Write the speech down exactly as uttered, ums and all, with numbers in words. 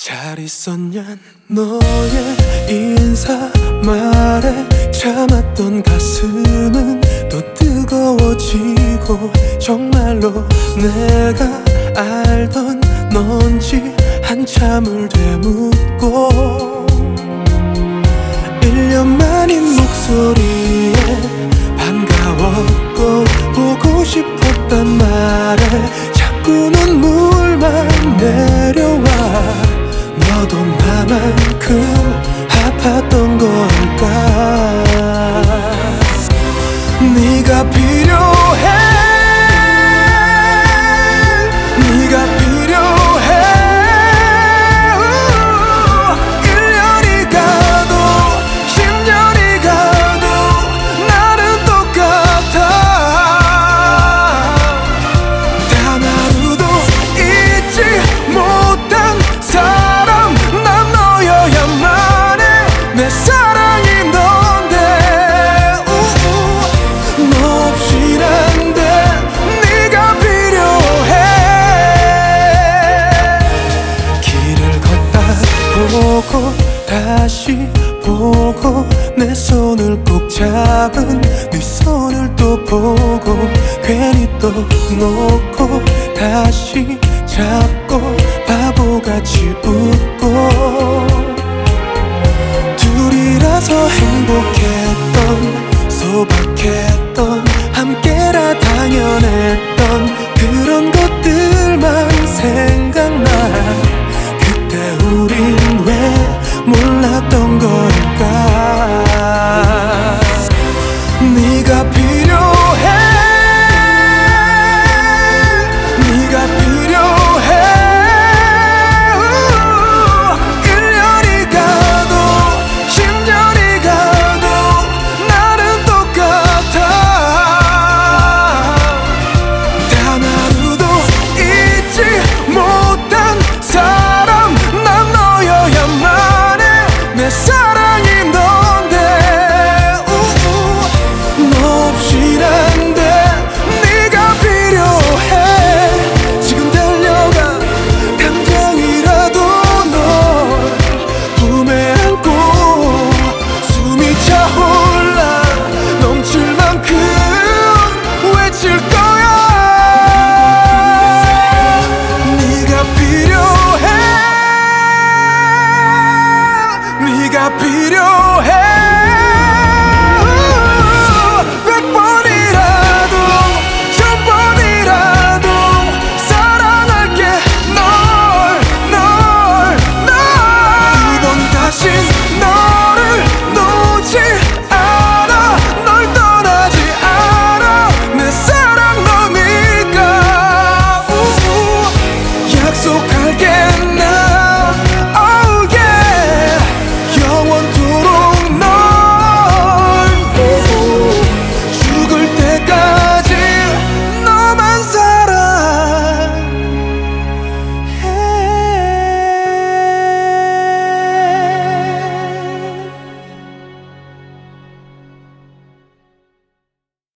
잘 있었냐 너의 인사 말에 참았던 가슴은 또 뜨거워지고 정말로 내가 알던 넌지 한참을 되묻고 일 년 만인 목소리에 반가웠고 보고 싶었단 말에 자꾸 눈물만 내려와 너도 나만큼 아팠던 걸까. 네가 필요해 네가 필요해 일 년이 가도 십 년이 가도 나는 똑같아. 단 하루도 잊지 못한 사람 난 너여야만 해. 내 사랑이 넌데 우우. 너 없인 안 돼. 네가 필요해. 길을 걷다 보고 다시 보고 내 손을 꼭 잡은 네 손을 또 보고 괜히 또 놓고 다시 잡고